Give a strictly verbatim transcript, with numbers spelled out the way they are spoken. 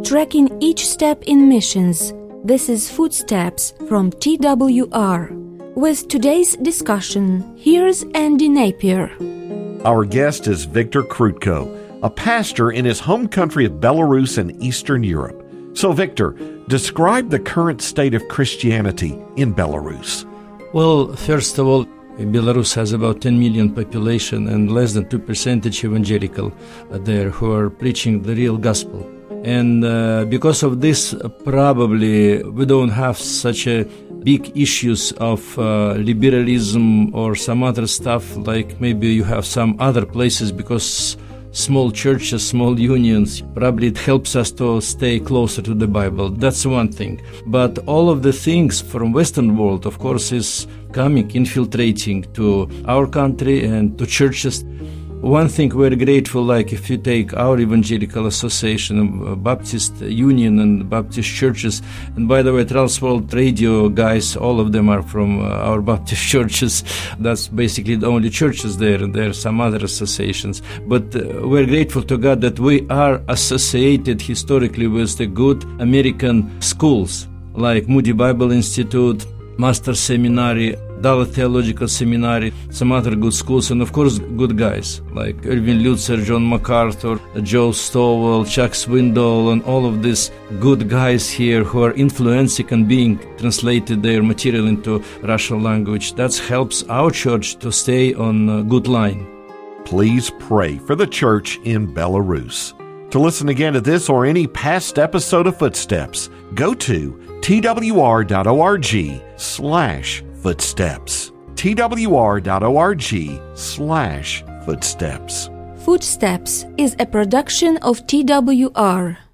tracking each step in missions. This is Footsteps from T W R. With today's discussion, here's Andy Napier. Our guest is Viktor Krutko, a pastor in his home country of Belarus in Eastern Europe. So, Viktor, describe the current state of Christianity in Belarus. Well, first of all, Belarus has about ten million population and less than two percent evangelical there who are preaching the real gospel. And uh, because of this, uh, probably we don't have such a big issues of uh, liberalism or some other stuff like maybe you have some other places, because small churches, small unions, probably it helps us to stay closer to the Bible. That's one thing. But all of the things from Western world, of course, is coming, infiltrating to our country and to churches. One thing we're grateful, like if you take our Evangelical Association, Baptist Union and Baptist churches, and by the way, Transworld Radio guys, all of them are from uh, our Baptist churches. That's basically the only churches there, and there are some other associations. But uh, we're grateful to God that we are associated historically with the good American schools, like Moody Bible Institute, Master Seminary, Dallas Theological Seminary, some other good schools, and of course good guys like Erwin Lutzer, John MacArthur, Joe Stovall, Chuck Swindoll, and all of these good guys here who are influencing and being translated their material into Russian language. That helps our church to stay on a good line. Please pray for the church in Belarus. To listen again to this or any past episode of Footsteps, go to twr.org slash footsteps. twr.org slash footsteps. Footsteps is a production of T W R.